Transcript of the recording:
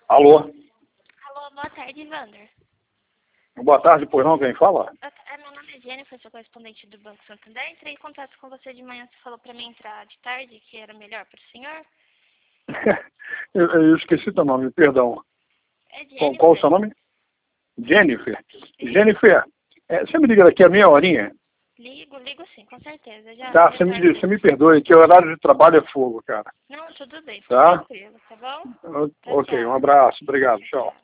Alô? Alô, boa tarde, Wander. Boa tarde, pois não, quem fala? Meu nome é Jennifer, sou correspondente do Banco Santander. Entrei em contato com você de manhã, você falou para mim entrar de tarde, que era melhor para o senhor. eu esqueci teu nome, perdão. É Jennifer. Qual o seu nome? Jennifer. Jennifer, você me liga daqui a meia horinha? Ligo sim, com certeza. Tá, você me perdoe, que o horário de trabalho é fogo, cara. Não, tudo bem, fica Tá? tranquilo, tá bom? Ok, Tchau. um abraço, obrigado, tchau.